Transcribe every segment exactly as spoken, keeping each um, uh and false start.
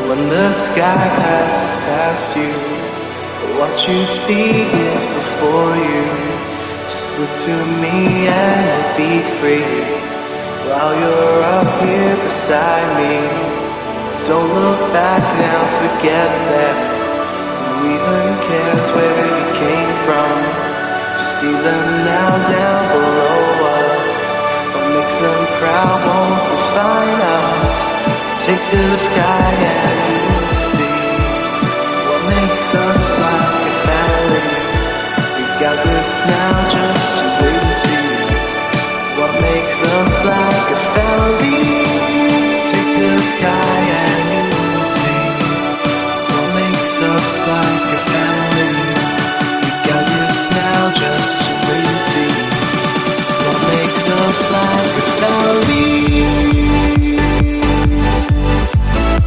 When the sky passes past you, what you see is before you. Just look to me and you'll be free. While you're up here beside me, don't look back now, forget that. Who even cares where you came from? Just see them now down below us. What makes them proud won't define us. Take to the sky and you'll see what makes us like a family. We got this now, just you wait and see what makes us like a family. Take to the sky and you'll see what makes us like a family. We got this now, just you wait and see what makes us like a family.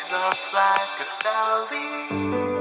off like a valley.